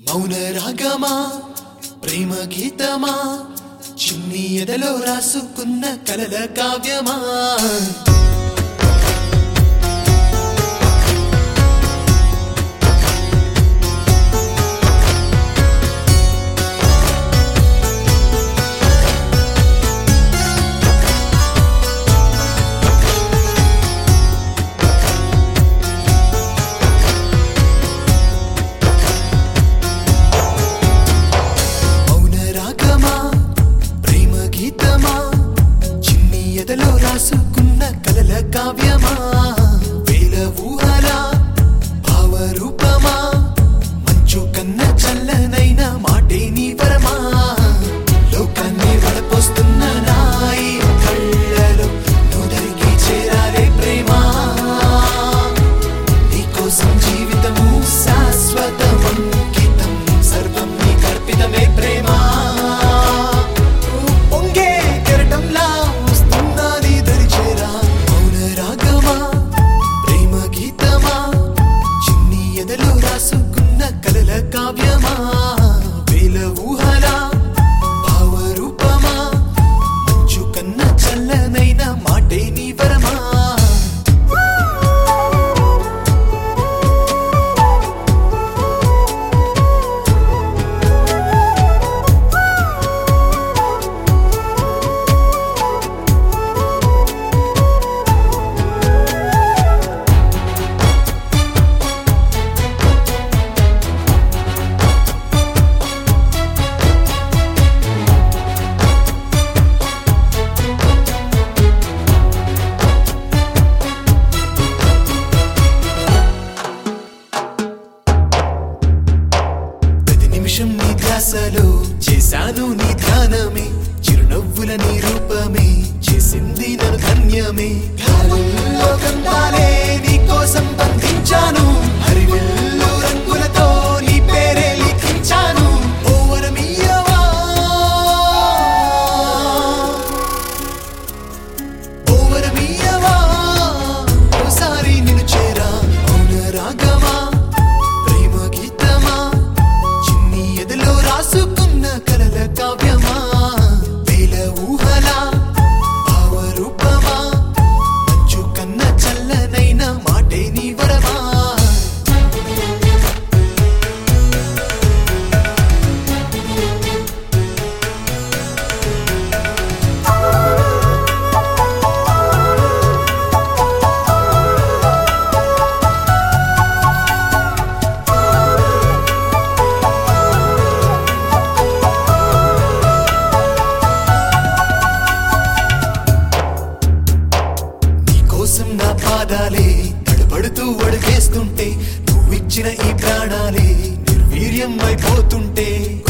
మౌన రాగమా ప్రేమ గీతమా చిన్ని ఎదలో రాసుకున్న కలల కావ్యమా ఎదలో రాసుకున్న కలల కావ్యమా వేల ఊహల భావరూపమా మంచు కన్న చల్లనైన మాటే నీ వరమా లోకాన్ని వడపోస్తున్న నాయి కళ్ళలో నుదరికి చేరాలే ప్రేమా నీకోసం జీవితము శాశ్వతం అంకితం సర్వం నీ కల్పితమే ప్రేమా పొంగే కెరటంలా కలల కావ్యమా వేల ఊహల భావరూపమా మంచు కన్న చల్లనైన మాటే నీ వరమా నీ ధ్యాసలో చేశాను నీ ధ్యానమే చిరునవ్వుల నీ రూపమే చేసింది నన్ను ధన్యమే గాలుల్లో గంధాలే నీ కోసం బంధించాను హరివిల్లు రంగులతో నీ పేరే లిఖించాను ఓ వరమియ్యవా ఓ వరమియ్యవా ఓసారి నిన్ను చేరా మౌన రాగమా ప్రేమ గీతమా ఎదలో రాసుకున్న కలల కావ్యమా వేల ఊహల భావరూపమా మంచు కన్న చల్లనైన మాటే నీ వరమా నా పాదాలే తడబడుతూ అడుగేస్తుంటే నువ్విచ్చిన ఈ ప్రాణాలే నిర్వీర్యం అయిపోతుంటే